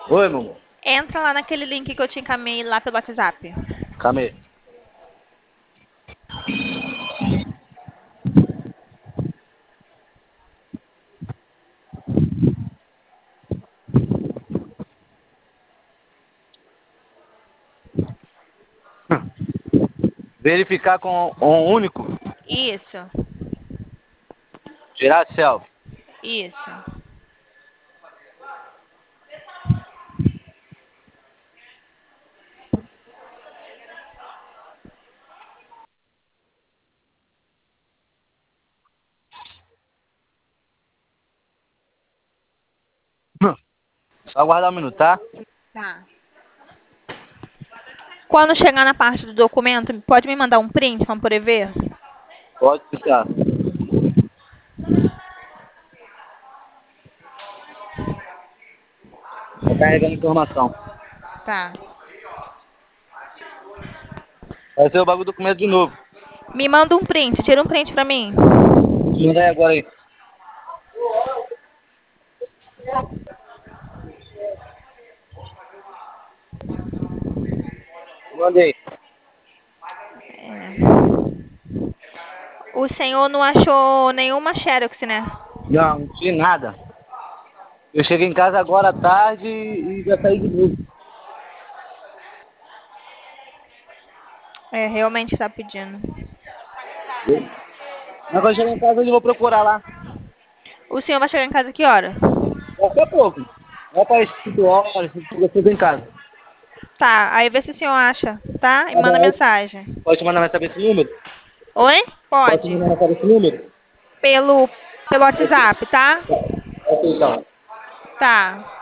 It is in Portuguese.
Oi, meu amor. Entra lá naquele link que eu te encaminhei lá pelo WhatsApp. Calma aí. Verificar com um único. Isso, Tirar selfie. isso. Só aguardar um minuto, tá? Tá. Quando chegar na parte do documento, pode me mandar um print para poder ver? Pode ficar. Tá carregando informação. Tá. Vai ser o bagulho do documento de novo. Me manda um print, tira um print pra mim. Manda aí agora aí. Mandei. É. O senhor não achou nenhuma Xerox, né? Não, não tinha nada. Eu cheguei em casa agora à tarde e já saí de novo. É, realmente tá pedindo. Mas quando eu chegar em casa eu vou procurar lá. O senhor vai chegar em casa que hora? Daqui a pouco. Vai para as 5 horas, eu tô em casa. Tá, aí vê se o senhor acha, tá? E Tá manda bom, aí mensagem. pode mandar mensagem esse número? Oi? Pode Pode. mandar mensagem esse número? Pelo WhatsApp, tá? Ok, então. Tá.